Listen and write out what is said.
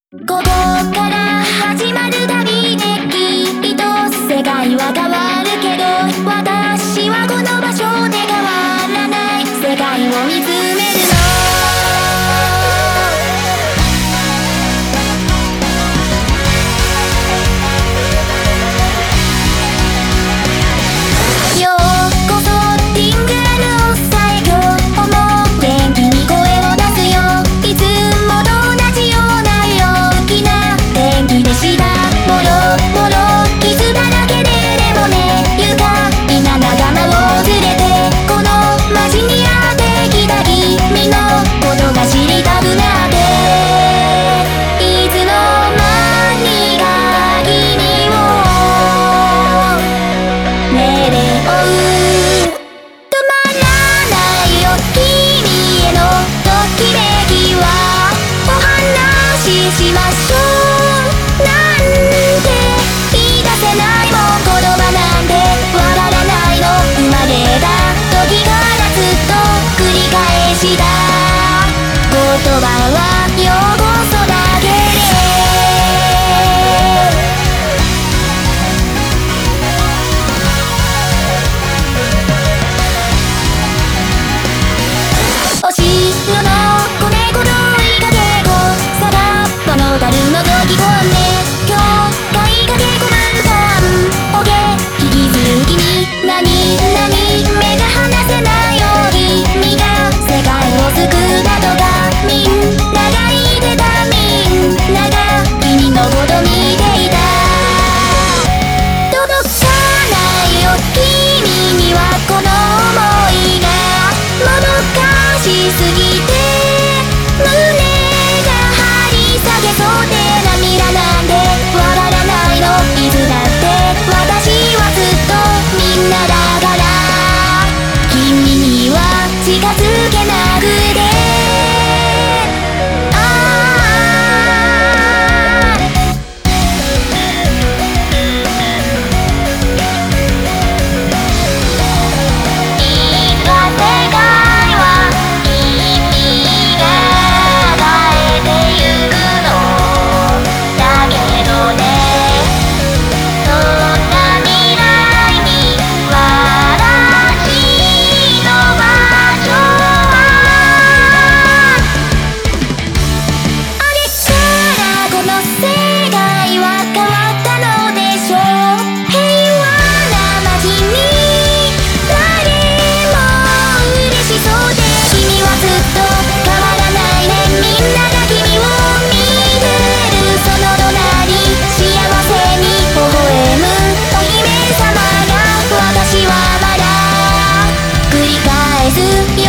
ここから始まる旅できっと世界は変わるけど、私はこの場所で変わらない世界を見つめるの。ようこそリングアルをさえ、今日も元気に声を出すよ。いつもと同じような陽気な天気でした。もろもろ傷だらけで、でもね、愉快な仲間を連れてこの街にやってきた。君のことが知りたくなって、いつの間にか君を目で追う。止まらないよ君へのときめきは、お話ししましょうなんて言い出せないもん。言葉なんてわからないの。生まれた時からずっと繰り返した言葉はようこそだけで、お城の子猫の追いかけっこ、さらっとの樽のぞき込んで、今日買いかけ込むかんおけ引きずきに何目が離せないよ。君が世界を救ったとかみんなが言ってた。みんなが君のこと見ていた。届かないよ君にはこの想いが、もどかしすぎて胸が張り下げそうで、涙なんてわからないの。いつだって私はずっとみんなだから、君には近づけなくて。いつか世界は君が変えてゆくのだけどね。そんな未来に私の場所は、あれからこの世界は変わったのでしょう。平和な街に誰も嬉しそうで、君はずっと変わらないね。みんなが君を見てる。その隣幸せに微笑むお姫様が、私はまだ繰り返すよ